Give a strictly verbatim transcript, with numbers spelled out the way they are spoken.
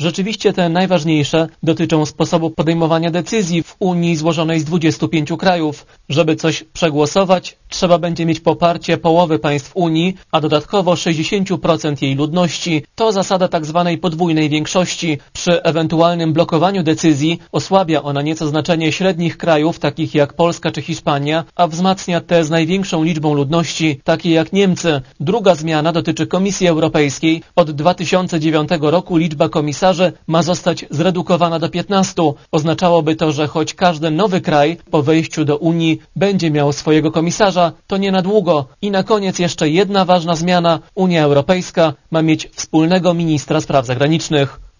Rzeczywiście te najważniejsze dotyczą sposobu podejmowania decyzji w Unii złożonej z dwudziestu pięciu krajów. Żeby coś przegłosować, trzeba będzie mieć poparcie połowy państw Unii, a dodatkowo sześćdziesiąt procent jej ludności. To zasada tak zwanej podwójnej większości. Przy ewentualnym blokowaniu decyzji osłabia ona nieco znaczenie średnich krajów, takich jak Polska czy Hiszpania, a wzmacnia te z największą liczbą ludności, takie jak Niemcy. Druga zmiana dotyczy Komisji Europejskiej. Od dwa tysiące dziewiątego roku liczba komisarzy ma zostać zredukowana do piętnastu. Oznaczałoby to, że choć każdy nowy kraj po wejściu do Unii będzie miał swojego komisarza, to nie na długo. I na koniec jeszcze jedna ważna zmiana. Unia Europejska ma mieć wspólnego ministra spraw zagranicznych.